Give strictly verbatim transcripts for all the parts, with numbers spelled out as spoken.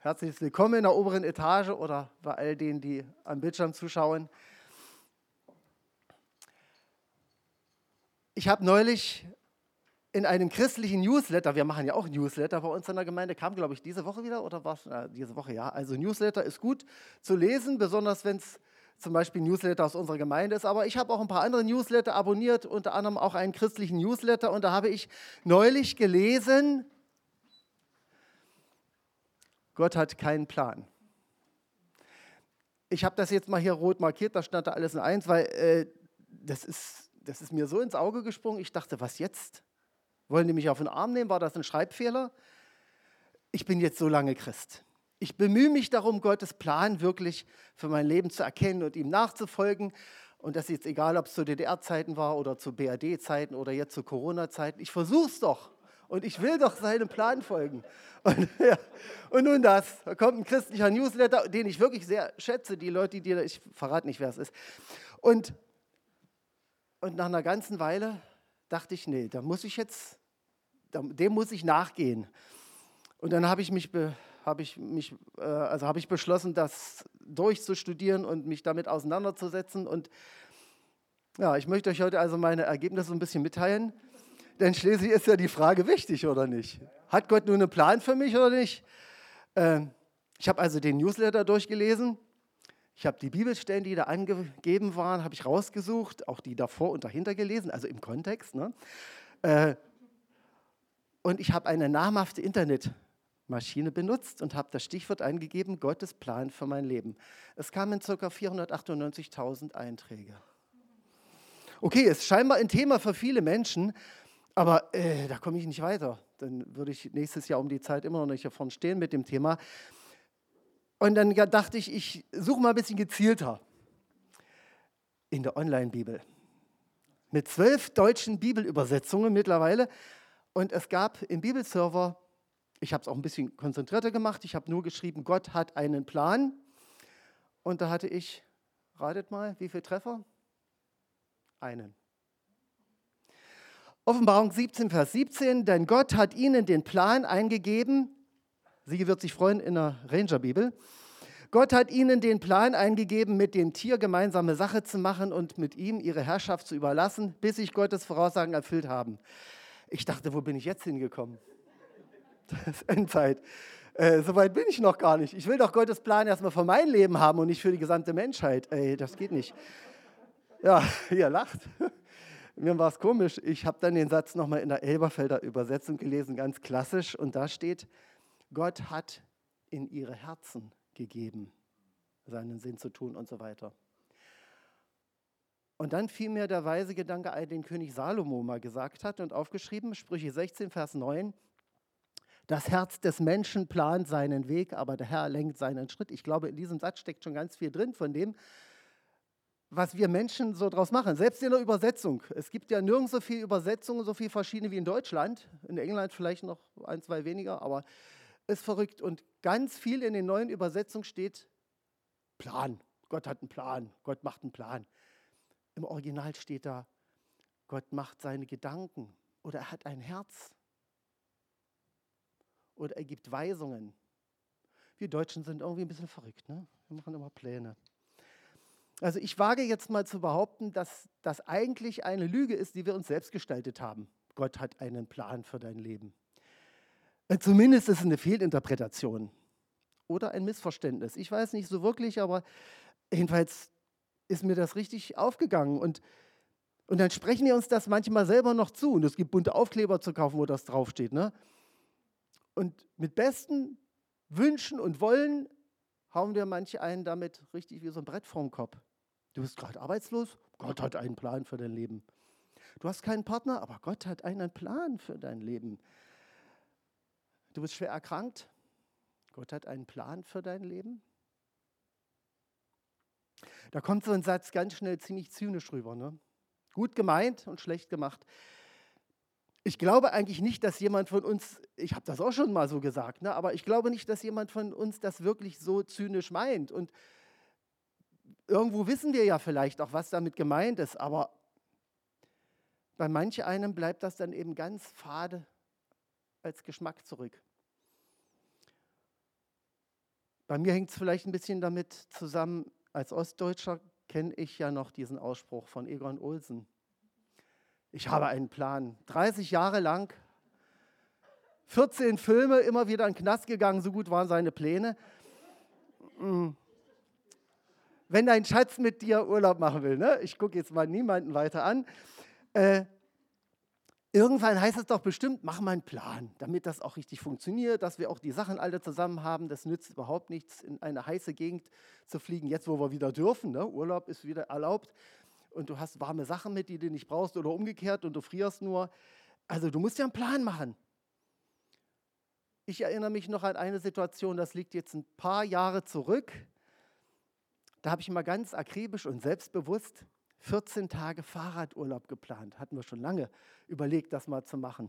Herzlich willkommen in der oberen Etage oder bei all denen, die am Bildschirm zuschauen. Ich habe neulich in einem christlichen Newsletter, wir machen ja auch Newsletter bei uns in der Gemeinde, kam, glaube ich, diese Woche wieder oder war es äh, diese Woche, ja. Also Newsletter ist gut zu lesen, besonders wenn es zum Beispiel Newsletter aus unserer Gemeinde ist. Aber ich habe auch ein paar andere Newsletter abonniert, unter anderem auch einen christlichen Newsletter. Und da habe ich neulich gelesen, Gott hat keinen Plan. Ich habe das jetzt mal hier rot markiert, da stand da alles in eins, weil äh, das, ist, das ist mir so ins Auge gesprungen. Ich dachte, was jetzt? Wollen die mich auf den Arm nehmen? War das ein Schreibfehler? Ich bin jetzt so lange Christ. Ich bemühe mich darum, Gottes Plan wirklich für mein Leben zu erkennen und ihm nachzufolgen. Und das ist jetzt egal, ob es zu D D R-Zeiten war oder zu B R D-Zeiten oder jetzt zu Corona-Zeiten. Ich versuche es doch. Und ich will doch seinem Plan folgen. Und, ja, und nun das, da kommt ein christlicher Newsletter, den ich wirklich sehr schätze, die Leute, die, ich verrate nicht, wer es ist. Und, und nach einer ganzen Weile dachte ich, nee, da muss ich jetzt, dem muss ich nachgehen. Und dann habe ich mich, habe ich mich, also habe ich beschlossen, das durchzustudieren und mich damit auseinanderzusetzen. Und ja, ich möchte euch heute also meine Ergebnisse ein bisschen mitteilen. Denn schließlich ist ja die Frage wichtig, oder nicht? Hat Gott nun einen Plan für mich oder nicht? Ähm, ich habe also den Newsletter durchgelesen. Ich habe die Bibelstellen, die da angegeben waren, habe ich rausgesucht, auch die davor und dahinter gelesen, also im Kontext. Ne? Äh, und ich habe eine namhafte Internetmaschine benutzt und habe das Stichwort eingegeben, Gottes Plan für mein Leben. Es kamen ca. vierhundertachtundneunzigtausend Einträge. Okay, ist scheinbar ein Thema für viele Menschen, aber äh, da komme ich nicht weiter. Dann würde ich nächstes Jahr um die Zeit immer noch nicht hier vorne stehen mit dem Thema. Und dann dachte ich, ich suche mal ein bisschen gezielter in der Online-Bibel. Mit zwölf deutschen Bibelübersetzungen mittlerweile. Und es gab im Bibelserver, ich habe es auch ein bisschen konzentrierter gemacht, ich habe nur geschrieben, Gott hat einen Plan. Und da hatte ich, ratet mal, wie viele Treffer? Einen. Offenbarung siebzehn, Vers siebzehn, denn Gott hat ihnen den Plan eingegeben, sie wird sich freuen in der Ranger-Bibel, Gott hat ihnen den Plan eingegeben, mit dem Tier gemeinsame Sache zu machen und mit ihm ihre Herrschaft zu überlassen, bis sich Gottes Voraussagen erfüllt haben. Ich dachte, wo bin ich jetzt hingekommen? Das ist Endzeit. Äh, Soweit bin ich noch gar nicht. Ich will doch Gottes Plan erstmal für mein Leben haben und nicht für die gesamte Menschheit. Ey, das geht nicht. Ja, ihr lacht. Mir war es komisch. Ich habe dann den Satz nochmal in der Elberfelder Übersetzung gelesen, ganz klassisch. Und da steht, Gott hat in ihre Herzen gegeben, seinen Sinn zu tun und so weiter. Und dann fiel mir der weise Gedanke ein, den König Salomo mal gesagt hat und aufgeschrieben, Sprüche sechzehn, Vers neun. Das Herz des Menschen plant seinen Weg, aber der Herr lenkt seinen Schritt. Ich glaube, in diesem Satz steckt schon ganz viel drin von dem, was wir Menschen so draus machen, selbst in der Übersetzung. Es gibt ja nirgends so viele Übersetzungen, so viele verschiedene wie in Deutschland. In England vielleicht noch ein, zwei weniger, aber ist verrückt. Und ganz viel in den neuen Übersetzungen steht Plan. Gott hat einen Plan. Gott macht einen Plan. Im Original steht da, Gott macht seine Gedanken oder er hat ein Herz oder er gibt Weisungen. Wir Deutschen sind irgendwie ein bisschen verrückt, ne? Wir machen immer Pläne. Also ich wage jetzt mal zu behaupten, dass das eigentlich eine Lüge ist, die wir uns selbst gestaltet haben. Gott hat einen Plan für dein Leben. Zumindest ist es eine Fehlinterpretation oder ein Missverständnis. Ich weiß nicht so wirklich, aber jedenfalls ist mir das richtig aufgegangen. Und, und dann sprechen wir uns das manchmal selber noch zu. Und es gibt bunte Aufkleber zu kaufen, wo das draufsteht. Ne? Und mit besten Wünschen und Wollen hauen wir manche einen damit richtig wie so ein Brett vorm Kopf. Du bist gerade arbeitslos, Gott hat einen Plan für dein Leben. Du hast keinen Partner, aber Gott hat einen Plan für dein Leben. Du bist schwer erkrankt, Gott hat einen Plan für dein Leben. Da kommt so ein Satz ganz schnell ziemlich zynisch rüber. Ne? Gut gemeint und schlecht gemacht. Ich glaube eigentlich nicht, dass jemand von uns, ich habe das auch schon mal so gesagt, ne, aber ich glaube nicht, dass jemand von uns das wirklich so zynisch meint. Und irgendwo wissen wir ja vielleicht auch, was damit gemeint ist, aber bei manch einem bleibt das dann eben ganz fade als Geschmack zurück. Bei mir hängt es vielleicht ein bisschen damit zusammen, als Ostdeutscher kenne ich ja noch diesen Ausspruch von Egon Olsen. Ich habe einen Plan. dreißig Jahre lang, vierzehn Filme, immer wieder in den Knast gegangen, so gut waren seine Pläne. Wenn dein Schatz mit dir Urlaub machen will, ne? Ich gucke jetzt mal niemanden weiter an, äh, irgendwann heißt es doch bestimmt, mach mal einen Plan, damit das auch richtig funktioniert, dass wir auch die Sachen alle zusammen haben. Das nützt überhaupt nichts, in eine heiße Gegend zu fliegen, jetzt wo wir wieder dürfen. Ne? Urlaub ist wieder erlaubt und du hast warme Sachen mit, die du nicht brauchst oder umgekehrt und du frierst nur. Also du musst ja einen Plan machen. Ich erinnere mich noch an eine Situation, das liegt jetzt ein paar Jahre zurück. Da habe ich mal ganz akribisch und selbstbewusst vierzehn Tage Fahrradurlaub geplant. Hatten wir schon lange überlegt, das mal zu machen.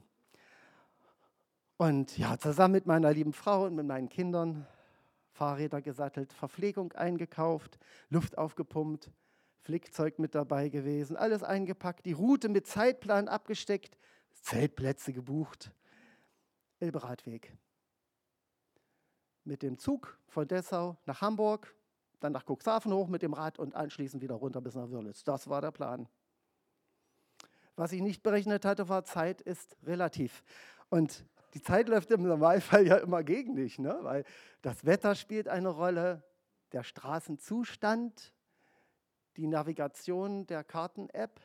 Und ja, zusammen mit meiner lieben Frau und mit meinen Kindern Fahrräder gesattelt, Verpflegung eingekauft, Luft aufgepumpt, Flickzeug mit dabei gewesen, alles eingepackt, die Route mit Zeitplan abgesteckt, Zeltplätze gebucht, Elberadweg. Mit dem Zug von Dessau nach Hamburg, dann nach Cuxhaven hoch mit dem Rad und anschließend wieder runter bis nach Wörlitz. Das war der Plan. Was ich nicht berechnet hatte, war, Zeit ist relativ. Und die Zeit läuft im Normalfall ja immer gegen dich, ne? Weil das Wetter spielt eine Rolle, der Straßenzustand, die Navigation der Karten-App,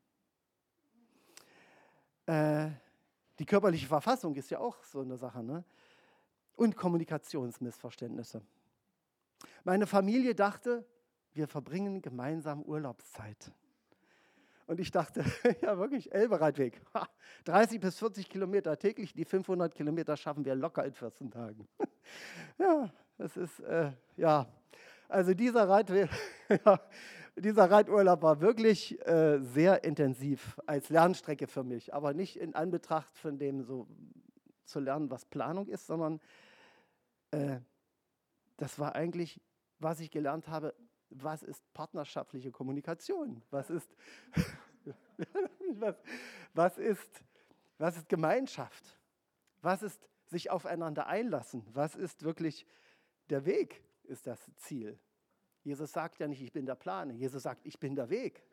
äh, die körperliche Verfassung ist ja auch so eine Sache, ne? Und Kommunikationsmissverständnisse. Meine Familie dachte, wir verbringen gemeinsam Urlaubszeit. Und ich dachte, ja wirklich, Elberadweg, dreißig bis vierzig Kilometer täglich, die fünfhundert Kilometer schaffen wir locker in vierzehn Tagen. Ja, das ist, äh, ja, also dieser, Rad, ja, dieser Radurlaub war wirklich äh, sehr intensiv als Lernstrecke für mich, aber nicht in Anbetracht von dem so zu lernen, was Planung ist, sondern äh, das war eigentlich, was ich gelernt habe, was ist partnerschaftliche Kommunikation? Was ist, was, was, ist, was ist Gemeinschaft? Was ist sich aufeinander einlassen? Was ist wirklich der Weg, ist das Ziel? Jesus sagt ja nicht, ich bin der Plan. Jesus sagt, ich bin der Weg.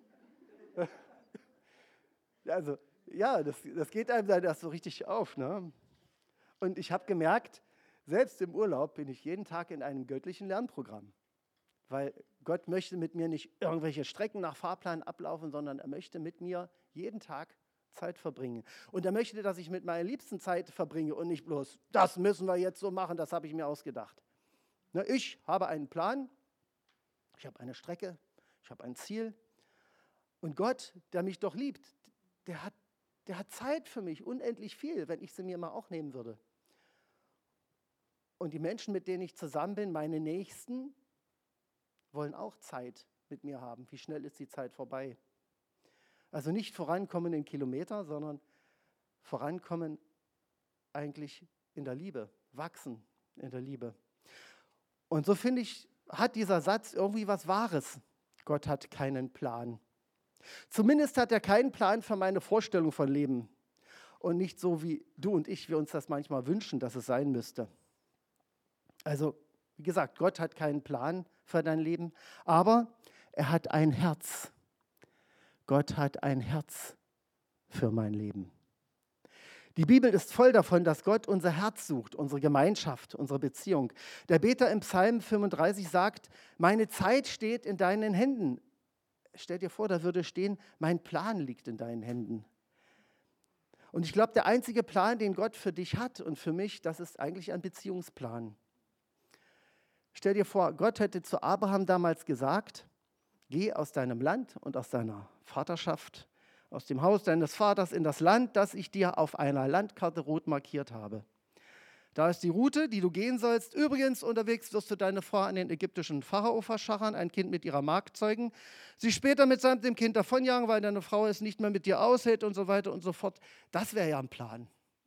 Also, ja, das, das geht einem dann erst so richtig auf. Ne? Und ich habe gemerkt, selbst im Urlaub bin ich jeden Tag in einem göttlichen Lernprogramm. Weil Gott möchte mit mir nicht irgendwelche Strecken nach Fahrplan ablaufen, sondern er möchte mit mir jeden Tag Zeit verbringen. Und er möchte, dass ich mit meiner Liebsten Zeit verbringe und nicht bloß, das müssen wir jetzt so machen, das habe ich mir ausgedacht. Na, ich habe einen Plan, ich habe eine Strecke, ich habe ein Ziel. Und Gott, der mich doch liebt, der hat, der hat Zeit für mich, unendlich viel, wenn ich sie mir mal auch nehmen würde. Und die Menschen, mit denen ich zusammen bin, meine Nächsten, wollen auch Zeit mit mir haben. Wie schnell ist die Zeit vorbei? Also nicht vorankommen in Kilometer, sondern vorankommen eigentlich in der Liebe, wachsen in der Liebe. Und so finde ich, hat dieser Satz irgendwie was Wahres. Gott hat keinen Plan. Zumindest hat er keinen Plan für meine Vorstellung von Leben. Und nicht so, wie du und ich wir uns das manchmal wünschen, dass es sein müsste. Also, wie gesagt, Gott hat keinen Plan für dein Leben, aber er hat ein Herz. Gott hat ein Herz für mein Leben. Die Bibel ist voll davon, dass Gott unser Herz sucht, unsere Gemeinschaft, unsere Beziehung. Der Beter im Psalm fünfunddreißig sagt, meine Zeit steht in deinen Händen. Stell dir vor, da würde stehen, mein Plan liegt in deinen Händen. Und ich glaube, der einzige Plan, den Gott für dich hat und für mich, das ist eigentlich ein Beziehungsplan. Stell dir vor, Gott hätte zu Abraham damals gesagt, geh aus deinem Land und aus deiner Vaterschaft, aus dem Haus deines Vaters in das Land, das ich dir auf einer Landkarte rot markiert habe. Da ist die Route, die du gehen sollst. Übrigens, unterwegs wirst du deine Frau an den ägyptischen Pharao verschachern, ein Kind mit ihrer Magd zeugen, sie später mitsamt dem Kind davonjagen, weil deine Frau es nicht mehr mit dir aushält und so weiter und so fort. Das wäre ja ein Plan.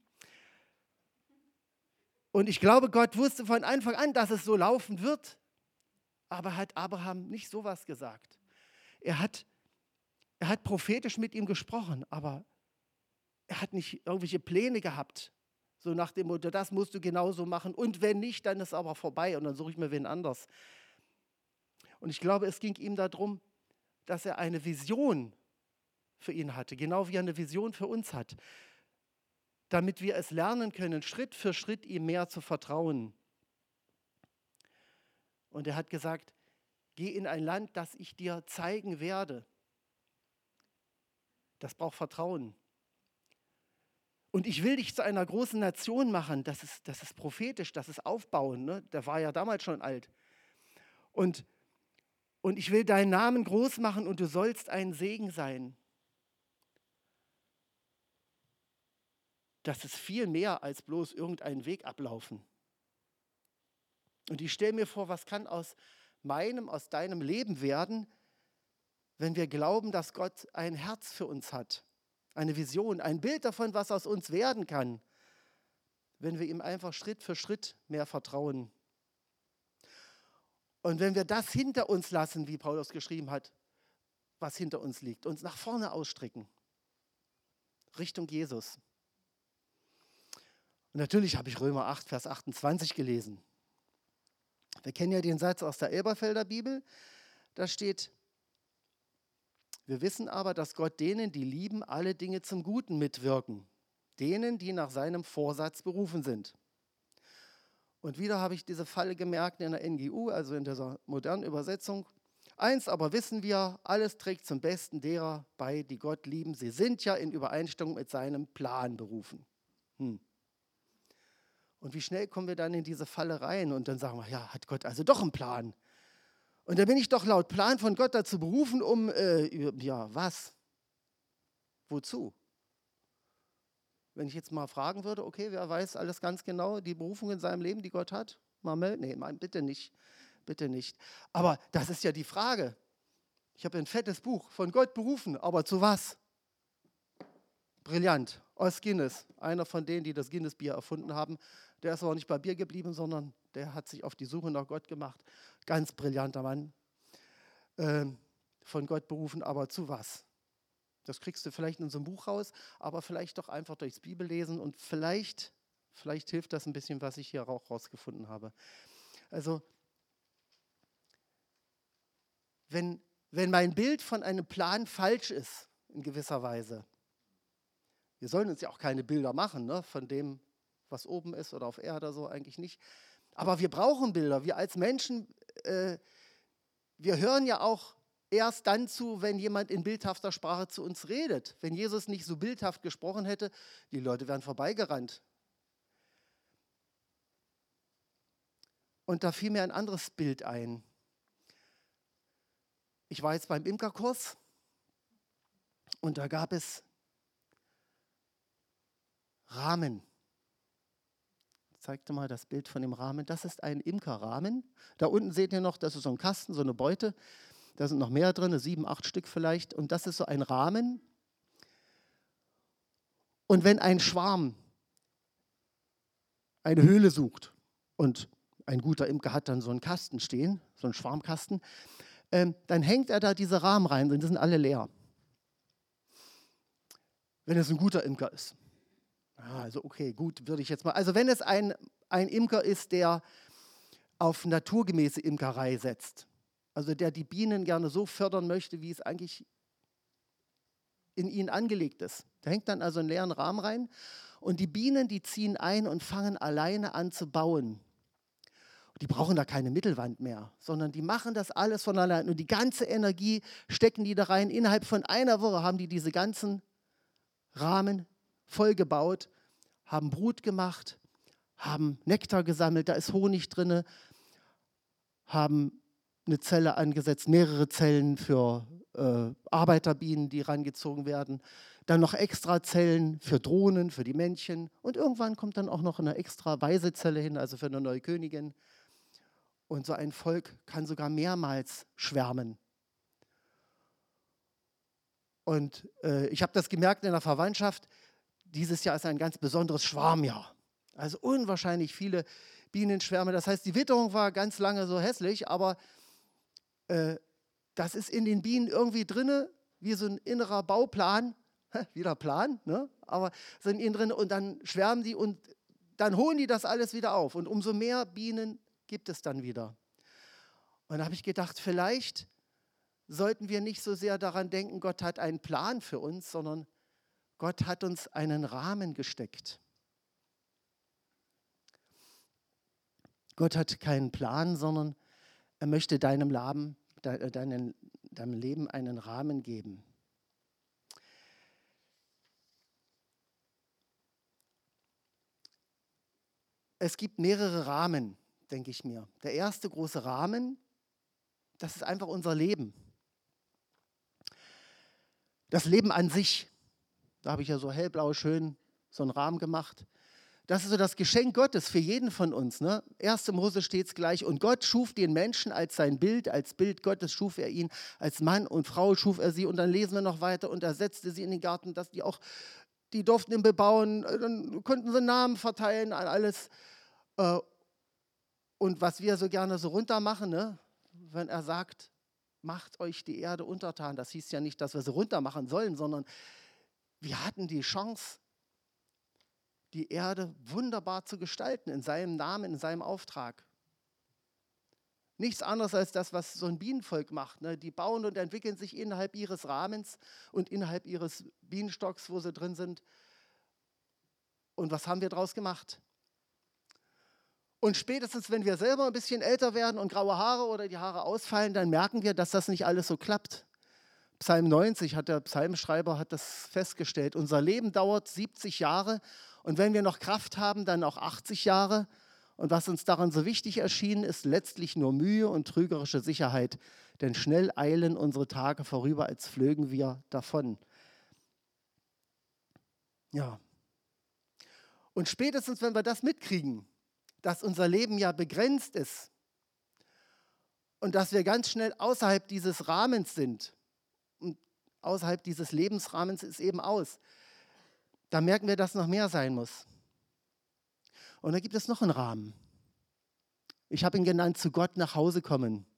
Und ich glaube, Gott wusste von Anfang an, dass es so laufen wird, aber hat Abraham nicht sowas gesagt. Er hat, er hat prophetisch mit ihm gesprochen, aber er hat nicht irgendwelche Pläne gehabt, So nach dem Motto, das musst du genauso machen und wenn nicht, dann ist aber vorbei und dann suche ich mir wen anders. Und ich glaube, es ging ihm darum, dass er eine Vision für ihn hatte, genau wie er eine Vision für uns hat, damit wir es lernen können, Schritt für Schritt ihm mehr zu vertrauen. Und er hat gesagt, geh in ein Land, das ich dir zeigen werde. Das braucht Vertrauen. Und ich will dich zu einer großen Nation machen. Das ist, das ist prophetisch, das ist Aufbauen. Ne? Der war ja damals schon alt. Und, und ich will deinen Namen groß machen und du sollst ein Segen sein. Das ist viel mehr als bloß irgendeinen Weg ablaufen. Und ich stelle mir vor, was kann aus meinem, aus deinem Leben werden, wenn wir glauben, dass Gott ein Herz für uns hat. Eine Vision, ein Bild davon, was aus uns werden kann, wenn wir ihm einfach Schritt für Schritt mehr vertrauen. Und wenn wir das hinter uns lassen, wie Paulus geschrieben hat, was hinter uns liegt, uns nach vorne ausstrecken, Richtung Jesus. Und natürlich habe ich Römer acht, Vers achtundzwanzig gelesen. Wir kennen ja den Satz aus der Elberfelder Bibel, da steht: Wir wissen aber, dass Gott denen, die lieben, alle Dinge zum Guten mitwirken. Denen, die nach seinem Vorsatz berufen sind. Und wieder habe ich diese Falle gemerkt in der N G U, also in dieser modernen Übersetzung. Eins aber wissen wir, alles trägt zum Besten derer bei, die Gott lieben. Sie sind ja in Übereinstimmung mit seinem Plan berufen. Hm. Und wie schnell kommen wir dann in diese Falle rein und dann sagen wir, ja, hat Gott also doch einen Plan. Und da bin ich doch laut Plan von Gott dazu berufen, um, äh, ja, was? Wozu? Wenn ich jetzt mal fragen würde, okay, wer weiß alles ganz genau, die Berufung in seinem Leben, die Gott hat? Mal melden? Nee, bitte nicht, bitte nicht. Aber das ist ja die Frage. Ich habe ein fettes Buch, von Gott berufen, aber zu was? Brillant, aus Guinness, einer von denen, die das Guinness-Bier erfunden haben. Der ist aber nicht bei Bier geblieben, sondern der hat sich auf die Suche nach Gott gemacht. Ganz brillanter Mann. Ähm, von Gott berufen, aber zu was? Das kriegst du vielleicht in so einem Buch raus, aber vielleicht doch einfach durchs Bibellesen und vielleicht, vielleicht hilft das ein bisschen, was ich hier auch rausgefunden habe. Also, wenn, wenn mein Bild von einem Plan falsch ist, in gewisser Weise, wir sollen uns ja auch keine Bilder machen, ne, von dem, was oben ist oder auf Erde, so eigentlich nicht. Aber wir brauchen Bilder. Wir als Menschen, äh, wir hören ja auch erst dann zu, wenn jemand in bildhafter Sprache zu uns redet. Wenn Jesus nicht so bildhaft gesprochen hätte, die Leute wären vorbeigerannt. Und da fiel mir ein anderes Bild ein. Ich war jetzt beim Imkerkurs und da gab es Rahmen. Ich zeigte mal das Bild von dem Rahmen. Das ist ein Imkerrahmen. Da unten seht ihr noch, das ist so ein Kasten, so eine Beute. Da sind noch mehr drin, sieben, acht Stück vielleicht. Und das ist so ein Rahmen. Und wenn ein Schwarm eine Höhle sucht und ein guter Imker hat dann so einen Kasten stehen, so einen Schwarmkasten, ähm, dann hängt er da diese Rahmen rein und die sind alle leer. Wenn es ein guter Imker ist. Ja, also okay, gut, würde ich jetzt mal. Also wenn es ein, ein Imker ist, der auf naturgemäße Imkerei setzt, also der die Bienen gerne so fördern möchte, wie es eigentlich in ihnen angelegt ist. Da hängt dann also einen leeren Rahmen rein und die Bienen, die ziehen ein und fangen alleine an zu bauen. Die brauchen da keine Mittelwand mehr, sondern die machen das alles von allein und die ganze Energie stecken die da rein. Innerhalb von einer Woche haben die diese ganzen Rahmen vollgebaut, haben Brut gemacht, haben Nektar gesammelt, da ist Honig drin, haben eine Zelle angesetzt, mehrere Zellen für äh, Arbeiterbienen, die rangezogen werden, dann noch extra Zellen für Drohnen, für die Männchen und irgendwann kommt dann auch noch eine extra Weisezelle hin, also für eine neue Königin. Und so ein Volk kann sogar mehrmals schwärmen. Und äh, ich habe das gemerkt in der Verwandtschaft, dieses Jahr ist ein ganz besonderes Schwarmjahr. Also unwahrscheinlich viele Bienenschwärme. Das heißt, die Witterung war ganz lange so hässlich, aber äh, das ist in den Bienen irgendwie drin, wie so ein innerer Bauplan. Wieder Plan, ne? Aber sind innen drin und dann schwärmen die und dann holen die das alles wieder auf. Und umso mehr Bienen gibt es dann wieder. Und da habe ich gedacht, vielleicht sollten wir nicht so sehr daran denken, Gott hat einen Plan für uns, sondern Gott hat uns einen Rahmen gesteckt. Gott hat keinen Plan, sondern er möchte deinem Leben, deinem, deinem Leben einen Rahmen geben. Es gibt mehrere Rahmen, denke ich mir. Der erste große Rahmen, das ist einfach unser Leben. Das Leben an sich, da habe ich ja so hellblau schön so einen Rahmen gemacht. Das ist so das Geschenk Gottes für jeden von uns. Ne? erster Mose steht es gleich. Und Gott schuf den Menschen als sein Bild, als Bild Gottes schuf er ihn, als Mann und Frau schuf er sie. Und dann lesen wir noch weiter und er setzte sie in den Garten, dass die auch, die durften ihn bebauen, dann konnten sie Namen verteilen an alles. Und was wir so gerne so runter machen, ne? Wenn er sagt, macht euch die Erde untertan, das hieß ja nicht, dass wir sie runter machen sollen, sondern wir hatten die Chance, die Erde wunderbar zu gestalten, in seinem Namen, in seinem Auftrag. Nichts anderes als das, was so ein Bienenvolk macht. Ne? Die bauen und entwickeln sich innerhalb ihres Rahmens und innerhalb ihres Bienenstocks, wo sie drin sind. Und was haben wir daraus gemacht? Und spätestens, wenn wir selber ein bisschen älter werden und graue Haare oder die Haare ausfallen, dann merken wir, dass das nicht alles so klappt. Psalm neunzig hat der Psalmschreiber hat das festgestellt. Unser Leben dauert siebzig Jahre und wenn wir noch Kraft haben, dann auch achtzig Jahre. Und was uns daran so wichtig erschien, ist letztlich nur Mühe und trügerische Sicherheit. Denn schnell eilen unsere Tage vorüber, als flögen wir davon. Ja. Und spätestens, wenn wir das mitkriegen, dass unser Leben ja begrenzt ist und dass wir ganz schnell außerhalb dieses Rahmens sind, und außerhalb dieses Lebensrahmens ist eben aus, da merken wir, dass noch mehr sein muss. Und da gibt es noch einen Rahmen. Ich habe ihn genannt, zu Gott nach Hause kommen.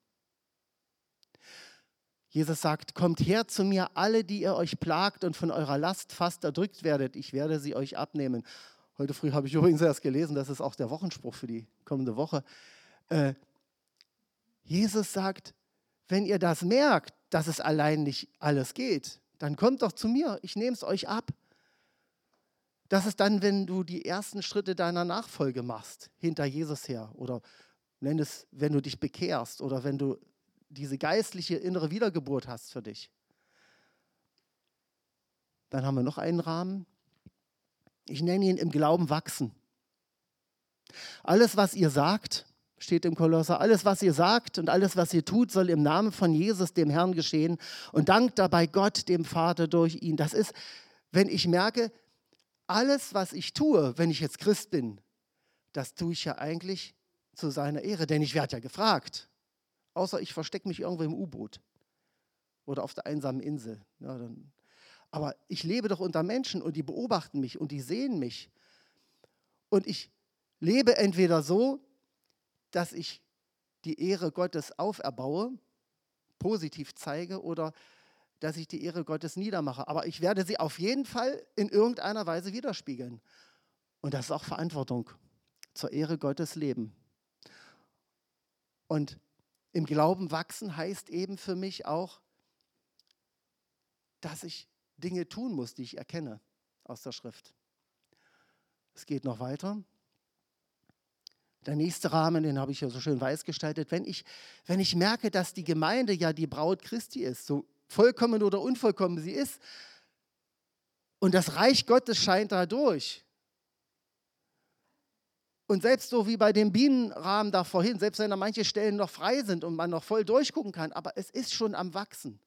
Jesus sagt, kommt her zu mir, alle, die ihr euch plagt und von eurer Last fast erdrückt werdet, ich werde sie euch abnehmen. Heute früh habe ich übrigens erst gelesen, das ist auch der Wochenspruch für die kommende Woche. Äh, Jesus sagt, wenn ihr das merkt, dass es allein nicht alles geht, dann kommt doch zu mir, ich nehme es euch ab. Das ist dann, wenn du die ersten Schritte deiner Nachfolge machst, hinter Jesus her. Oder nenn es, wenn du dich bekehrst oder wenn du diese geistliche innere Wiedergeburt hast für dich. Dann haben wir noch einen Rahmen. Ich nenne ihn im Glauben wachsen. Alles, was ihr sagt, steht im Kolosser, alles, was ihr sagt und alles, was ihr tut, soll im Namen von Jesus, dem Herrn, geschehen und dankt dabei Gott, dem Vater, durch ihn. Das ist, wenn ich merke, alles, was ich tue, wenn ich jetzt Christ bin, das tue ich ja eigentlich zu seiner Ehre, denn ich werde ja gefragt. Außer ich verstecke mich irgendwo im U-Boot oder auf der einsamen Insel. Ja, dann, aber ich lebe doch unter Menschen und die beobachten mich und die sehen mich. Und ich lebe entweder so, dass ich die Ehre Gottes auferbaue, positiv zeige, oder dass ich die Ehre Gottes niedermache. Aber ich werde sie auf jeden Fall in irgendeiner Weise widerspiegeln. Und das ist auch Verantwortung. Zur Ehre Gottes leben. Und im Glauben wachsen heißt eben für mich auch, dass ich Dinge tun muss, die ich erkenne aus der Schrift. Es geht noch weiter. Der nächste Rahmen, den habe ich ja so schön weiß gestaltet. Wenn ich, wenn ich merke, dass die Gemeinde ja die Braut Christi ist, so vollkommen oder unvollkommen sie ist, und das Reich Gottes scheint da durch. Und selbst so wie bei dem Bienenrahmen da vorhin, selbst wenn da manche Stellen noch frei sind und man noch voll durchgucken kann, aber es ist schon am Wachsen.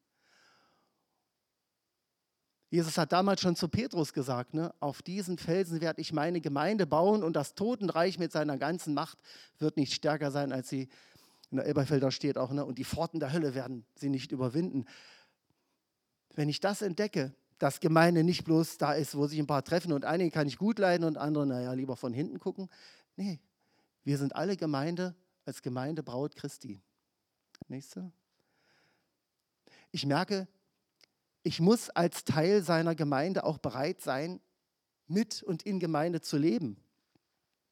Jesus hat damals schon zu Petrus gesagt, ne, auf diesen Felsen werde ich meine Gemeinde bauen und das Totenreich mit seiner ganzen Macht wird nicht stärker sein, als sie, in der Elberfelder steht auch, ne, und die Pforten der Hölle werden sie nicht überwinden. Wenn ich das entdecke, dass Gemeinde nicht bloß da ist, wo sich ein paar treffen und einige kann ich gut leiden und andere, naja, lieber von hinten gucken. Nee, wir sind alle Gemeinde als Gemeinde Braut Christi. Nächste. Ich merke, ich muss als Teil seiner Gemeinde auch bereit sein, mit und in Gemeinde zu leben.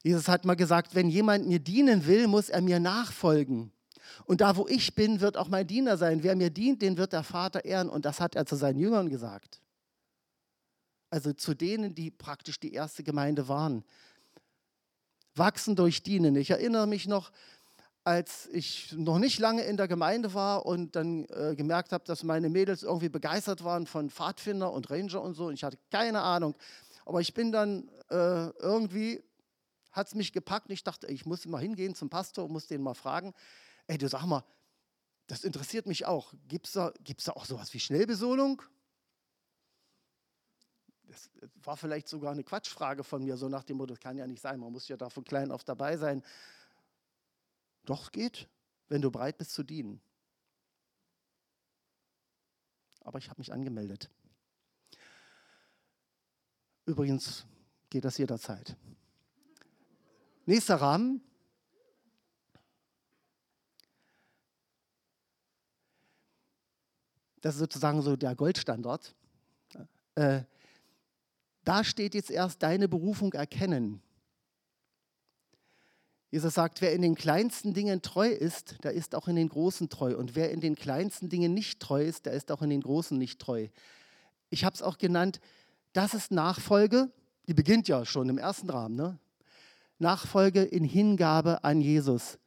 Jesus hat mal gesagt, wenn jemand mir dienen will, muss er mir nachfolgen. Und da, wo ich bin, wird auch mein Diener sein. Wer mir dient, den wird der Vater ehren. Und das hat er zu seinen Jüngern gesagt. Also zu denen, die praktisch die erste Gemeinde waren. Wachsen durch Dienen. Ich erinnere mich noch, als ich noch nicht lange in der Gemeinde war und dann äh, gemerkt habe, dass meine Mädels irgendwie begeistert waren von Pfadfinder und Ranger und so. Und ich hatte keine Ahnung. Aber ich bin dann äh, irgendwie, hat es mich gepackt und ich dachte, ich muss mal hingehen zum Pastor und muss den mal fragen. Ey, du sag mal, das interessiert mich auch. Gibt es da, gibt's da auch sowas wie Schnellbesohlung? Das war vielleicht sogar eine Quatschfrage von mir, so nach dem Motto, das kann ja nicht sein, man muss ja da von klein auf dabei sein. Doch, geht, wenn du bereit bist zu dienen. Aber ich habe mich angemeldet. Übrigens geht das jederzeit. Nächster Rahmen. Das ist sozusagen so der Goldstandard. Äh, da steht jetzt erst deine Berufung erkennen. Jesus sagt, wer in den kleinsten Dingen treu ist, der ist auch in den großen treu. Und wer in den kleinsten Dingen nicht treu ist, der ist auch in den großen nicht treu. Ich habe es auch genannt, das ist Nachfolge, die beginnt ja schon im ersten Rahmen. Ne? Nachfolge in Hingabe an Jesus.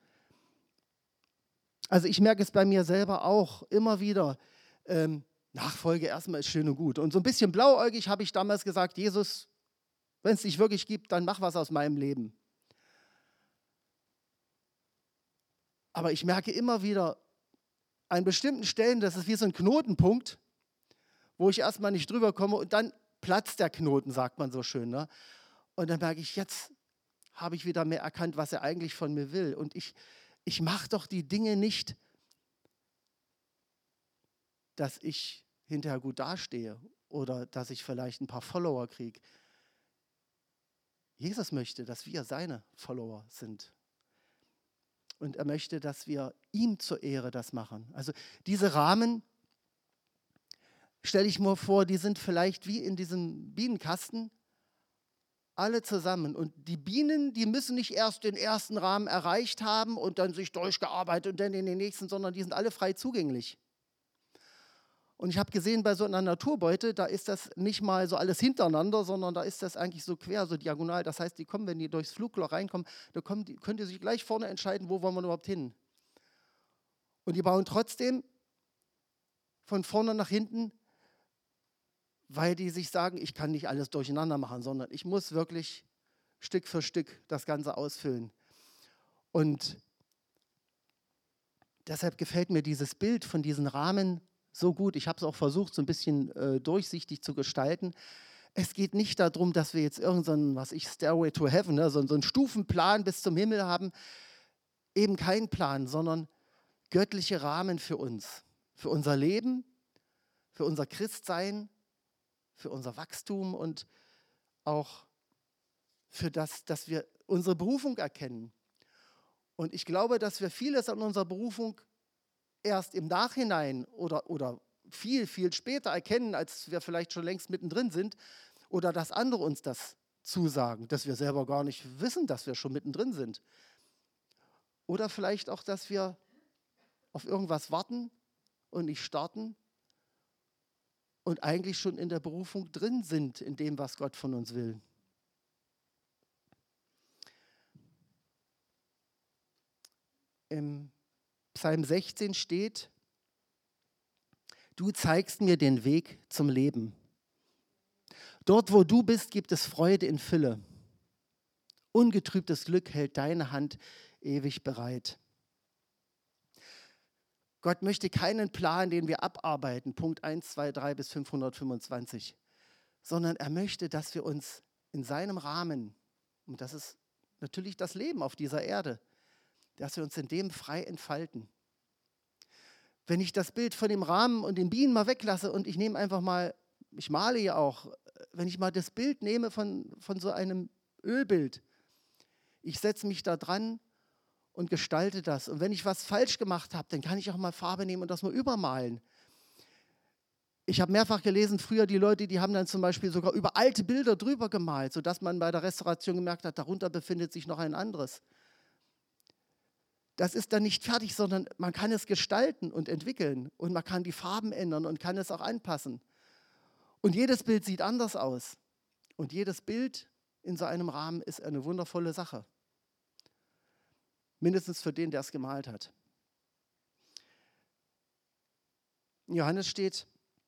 Also ich merke es bei mir selber auch immer wieder, ähm, Nachfolge erstmal ist schön und gut. Und so ein bisschen blauäugig habe ich damals gesagt, Jesus, wenn es dich wirklich gibt, dann mach was aus meinem Leben. Aber ich merke immer wieder an bestimmten Stellen, das ist wie so ein Knotenpunkt, wo ich erstmal nicht drüber komme und dann platzt der Knoten, sagt man so schön. Ne? Und dann merke ich, jetzt habe ich wieder mehr erkannt, was er eigentlich von mir will. Und ich, ich mache doch die Dinge nicht, dass ich hinterher gut dastehe oder dass ich vielleicht ein paar Follower kriege. Jesus möchte, dass wir seine Follower sind. Und er möchte, dass wir ihm zur Ehre das machen. Also diese Rahmen, stelle ich mir vor, die sind vielleicht wie in diesem Bienenkasten, alle zusammen. Und die Bienen, die müssen nicht erst den ersten Rahmen erreicht haben und dann sich durchgearbeitet und dann in den nächsten, sondern die sind alle frei zugänglich. Und ich habe gesehen, bei so einer Naturbeute, da ist das nicht mal so alles hintereinander, sondern da ist das eigentlich so quer, so diagonal. Das heißt, die kommen, wenn die durchs Flugloch reinkommen, da kommen die, könnt ihr sich gleich vorne entscheiden, wo wollen wir überhaupt hin. Und die bauen trotzdem von vorne nach hinten, weil die sich sagen, ich kann nicht alles durcheinander machen, sondern ich muss wirklich Stück für Stück das Ganze ausfüllen. Und deshalb gefällt mir dieses Bild von diesen Rahmen so gut. Ich habe es auch versucht, so ein bisschen äh, durchsichtig zu gestalten. Es geht nicht darum, dass wir jetzt irgendeinen, was ich, Stairway to Heaven, ne, so, so einen Stufenplan bis zum Himmel haben. Eben kein Plan, sondern göttliche Rahmen für uns, für unser Leben, für unser Christsein, für unser Wachstum und auch für das, dass wir unsere Berufung erkennen. Und ich glaube, dass wir vieles an unserer Berufung erst im Nachhinein oder, oder viel, viel später erkennen, als wir vielleicht schon längst mittendrin sind, oder dass andere uns das zusagen, dass wir selber gar nicht wissen, dass wir schon mittendrin sind. Oder vielleicht auch, dass wir auf irgendwas warten und nicht starten und eigentlich schon in der Berufung drin sind, in dem, was Gott von uns will. Im Psalm sechzehn steht, du zeigst mir den Weg zum Leben. Dort, wo du bist, gibt es Freude in Fülle. Ungetrübtes Glück hält deine Hand ewig bereit. Gott möchte keinen Plan, den wir abarbeiten, Punkt eins, zwei, drei bis fünfhundertfünfundzwanzig, sondern er möchte, dass wir uns in seinem Rahmen, und das ist natürlich das Leben auf dieser Erde, dass wir uns in dem frei entfalten. Wenn ich das Bild von dem Rahmen und den Bienen mal weglasse und ich nehme einfach mal, ich male ja auch, wenn ich mal das Bild nehme von, von so einem Ölbild, ich setze mich da dran und gestalte das. Und wenn ich was falsch gemacht habe, dann kann ich auch mal Farbe nehmen und das mal übermalen. Ich habe mehrfach gelesen, früher die Leute, die haben dann zum Beispiel sogar über alte Bilder drüber gemalt, sodass man bei der Restauration gemerkt hat, darunter befindet sich noch ein anderes. Das ist dann nicht fertig, sondern man kann es gestalten und entwickeln und man kann die Farben ändern und kann es auch anpassen. Und jedes Bild sieht anders aus. Und jedes Bild in so einem Rahmen ist eine wundervolle Sache. Mindestens für den, der es gemalt hat. In Johannes steht,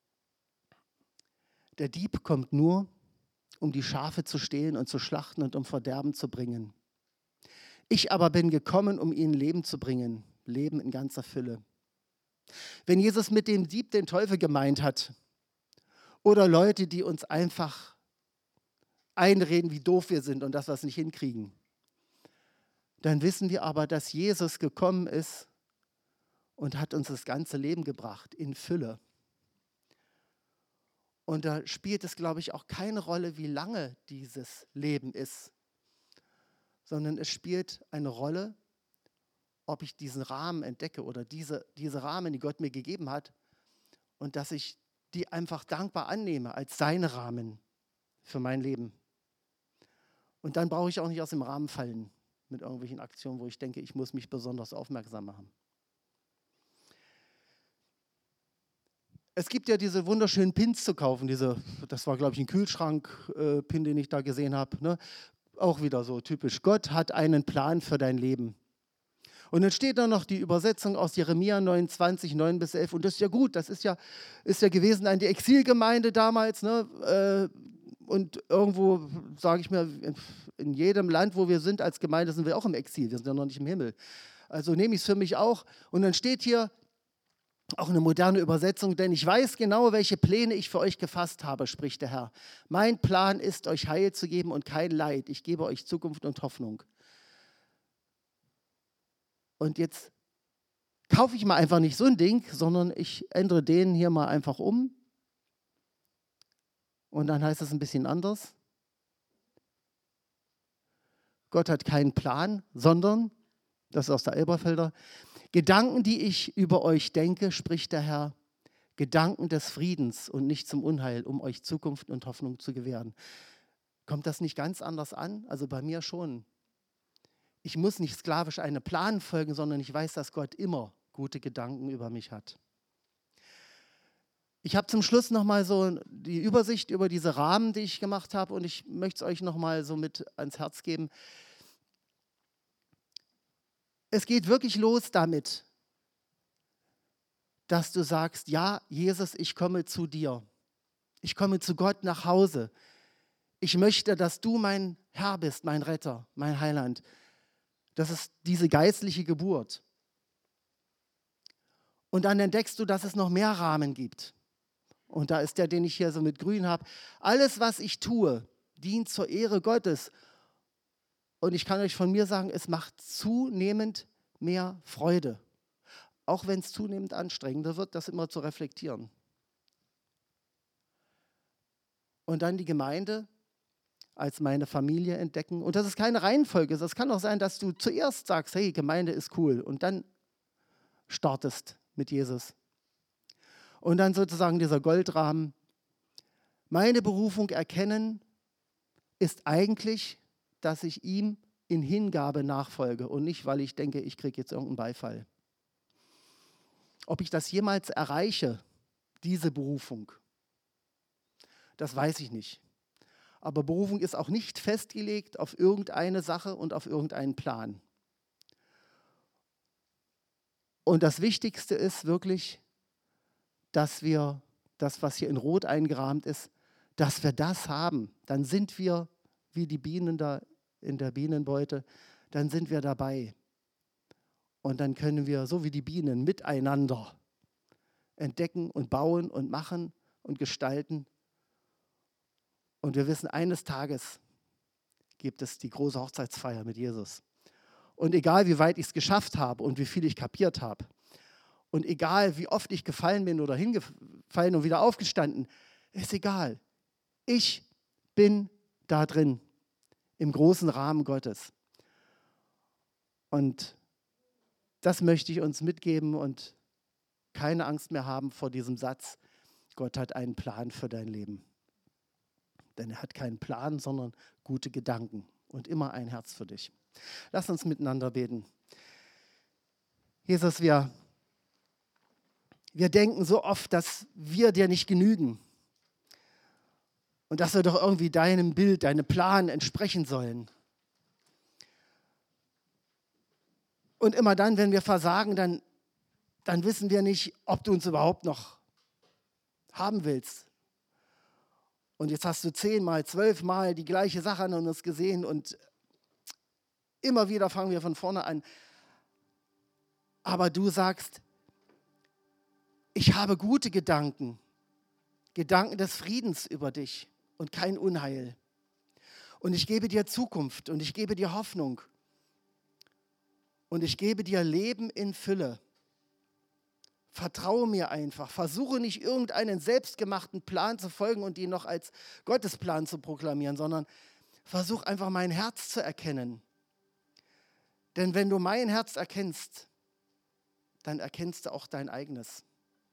der Dieb kommt nur, um die Schafe zu stehlen und zu schlachten und um Verderben zu bringen. Ich aber bin gekommen, um ihnen Leben zu bringen, Leben in ganzer Fülle. Wenn Jesus mit dem Dieb den Teufel gemeint hat oder Leute, die uns einfach einreden, wie doof wir sind und dass wir es nicht hinkriegen, dann wissen wir aber, dass Jesus gekommen ist und hat uns das ganze Leben gebracht, in Fülle. Und da spielt es, glaube ich, auch keine Rolle, wie lange dieses Leben ist, sondern es spielt eine Rolle, ob ich diesen Rahmen entdecke oder diese, diese Rahmen, die Gott mir gegeben hat, und dass ich die einfach dankbar annehme als seine Rahmen für mein Leben. Und dann brauche ich auch nicht aus dem Rahmen fallen mit irgendwelchen Aktionen, wo ich denke, ich muss mich besonders aufmerksam machen. Es gibt ja diese wunderschönen Pins zu kaufen, diese, das war, glaube ich, ein Kühlschrank-Pin, den ich da gesehen habe. Ne? Auch wieder so typisch, Gott hat einen Plan für dein Leben. Und dann steht da noch die Übersetzung aus Jeremia neunundzwanzig, neun bis elf. Und das ist ja gut, das ist ja, ist ja gewesen an die Exilgemeinde damals. Ne? Und irgendwo, sage ich mir, in jedem Land, wo wir sind als Gemeinde, sind wir auch im Exil. Wir sind ja noch nicht im Himmel. Also nehme ich es für mich auch. Und dann steht hier, auch eine moderne Übersetzung, denn ich weiß genau, welche Pläne ich für euch gefasst habe, spricht der Herr. Mein Plan ist, euch Heil zu geben und kein Leid. Ich gebe euch Zukunft und Hoffnung. Und jetzt kaufe ich mal einfach nicht so ein Ding, sondern ich ändere den hier mal einfach um. Und dann heißt es ein bisschen anders. Gott hat keinen Plan, sondern, das ist aus der Elberfelder, Gedanken, die ich über euch denke, spricht der Herr, Gedanken des Friedens und nicht zum Unheil, um euch Zukunft und Hoffnung zu gewähren. Kommt das nicht ganz anders an? Also bei mir schon. Ich muss nicht sklavisch einem Plan folgen, sondern ich weiß, dass Gott immer gute Gedanken über mich hat. Ich habe zum Schluss nochmal so die Übersicht über diese Rahmen, die ich gemacht habe, und ich möchte es euch nochmal so mit ans Herz geben. Es geht wirklich los damit, dass du sagst, ja, Jesus, ich komme zu dir. Ich komme zu Gott nach Hause. Ich möchte, dass du mein Herr bist, mein Retter, mein Heiland. Das ist diese geistliche Geburt. Und dann entdeckst du, dass es noch mehr Rahmen gibt. Und da ist der, den ich hier so mit grün habe. Alles, was ich tue, dient zur Ehre Gottes. Und ich kann euch von mir sagen, es macht zunehmend mehr Freude. Auch wenn es zunehmend anstrengender wird, das immer zu reflektieren. Und dann die Gemeinde als meine Familie entdecken. Und das ist keine Reihenfolge. Es kann auch sein, dass du zuerst sagst, hey, Gemeinde ist cool. Und dann startest mit Jesus. Und dann sozusagen dieser Goldrahmen. Meine Berufung erkennen ist eigentlich, dass ich ihm in Hingabe nachfolge und nicht, weil ich denke, ich kriege jetzt irgendeinen Beifall. Ob ich das jemals erreiche, diese Berufung, das weiß ich nicht. Aber Berufung ist auch nicht festgelegt auf irgendeine Sache und auf irgendeinen Plan. Und das Wichtigste ist wirklich, dass wir das, was hier in Rot eingerahmt ist, dass wir das haben. Dann sind wir wie die Bienen da in der Bienenbeute, dann sind wir dabei. Und dann können wir, so wie die Bienen, miteinander entdecken und bauen und machen und gestalten. Und wir wissen, eines Tages gibt es die große Hochzeitsfeier mit Jesus. Und egal, wie weit ich es geschafft habe und wie viel ich kapiert habe, und egal, wie oft ich gefallen bin oder hingefallen und wieder aufgestanden, ist egal. Ich bin da drin, im großen Rahmen Gottes. Und das möchte ich uns mitgeben und keine Angst mehr haben vor diesem Satz. Gott hat einen Plan für dein Leben. Denn er hat keinen Plan, sondern gute Gedanken und immer ein Herz für dich. Lass uns miteinander beten. Jesus, wir, wir denken so oft, dass wir dir nicht genügen und dass wir doch irgendwie deinem Bild, deinem Plan entsprechen sollen. Und immer dann, wenn wir versagen, dann, dann wissen wir nicht, ob du uns überhaupt noch haben willst. Und jetzt hast du zehnmal, zwölfmal die gleiche Sache an uns gesehen und immer wieder fangen wir von vorne an. Aber du sagst, ich habe gute Gedanken, Gedanken des Friedens über dich und kein Unheil. Und ich gebe dir Zukunft und ich gebe dir Hoffnung und ich gebe dir Leben in Fülle. Vertraue mir einfach. Versuche nicht irgendeinen selbstgemachten Plan zu folgen und ihn noch als Gottesplan zu proklamieren, sondern versuch einfach mein Herz zu erkennen. Denn wenn du mein Herz erkennst, dann erkennst du auch dein eigenes.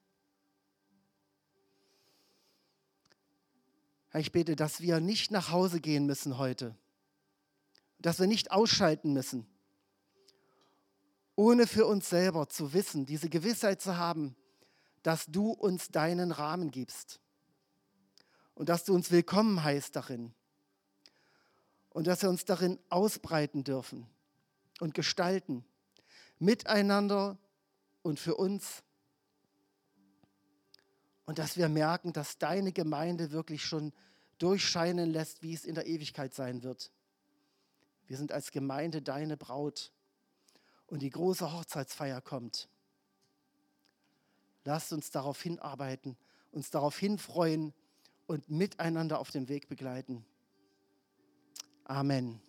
Herr, ich bete, dass wir nicht nach Hause gehen müssen heute, dass wir nicht ausschalten müssen, ohne für uns selber zu wissen, diese Gewissheit zu haben, dass du uns deinen Rahmen gibst und dass du uns willkommen heißt darin und dass wir uns darin ausbreiten dürfen und gestalten, miteinander und für uns. Und dass wir merken, dass deine Gemeinde wirklich schon durchscheinen lässt, wie es in der Ewigkeit sein wird. Wir sind als Gemeinde deine Braut. Und die große Hochzeitsfeier kommt. Lasst uns darauf hinarbeiten, uns darauf hinfreuen und miteinander auf dem Weg begleiten. Amen.